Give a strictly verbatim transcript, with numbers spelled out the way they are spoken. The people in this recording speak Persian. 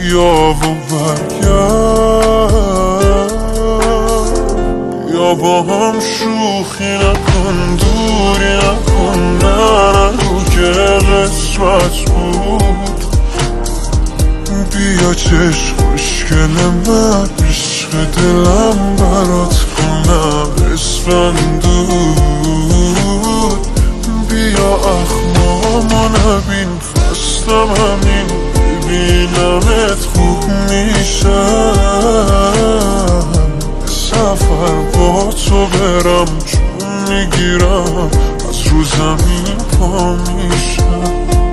بیا و برگرد، بیا با هم شوخی نکن، دوری نکن، نه نگو که قسمت بود. بیا چشم خوشگل من، عشق دلم برات کنم اسفندود. بیا اخمامو نبین، خستم همین ببینمت خوب میشم. سفر با تو برم چون میگیرم از رو زمین پا میشم.